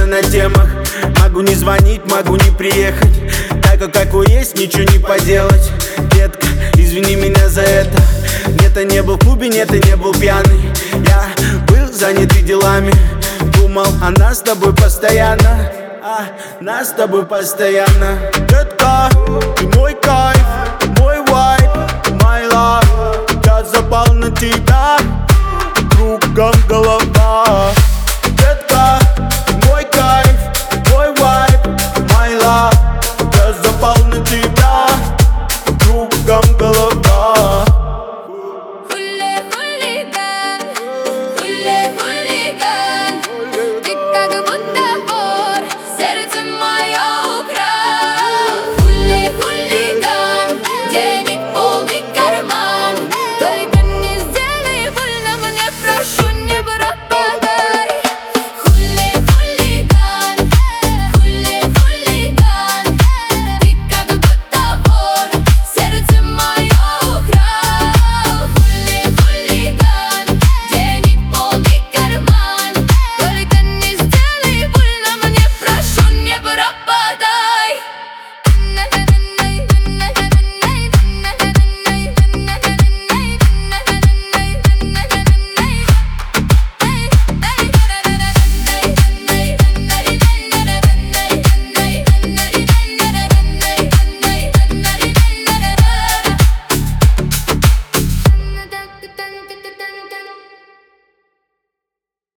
на темах. Могу не звонить, могу не приехать. Так какой есть, ничего не поделать. Детка, извини меня за это. Нет, я не был в клубе, нет, я не был пьяный. Я был занятый делами. Думал о нас с тобой постоянно. Нас с тобой постоянно. Детка, ты мой кайф, мой вайб, my love. Я запал на тебя, кругом голова.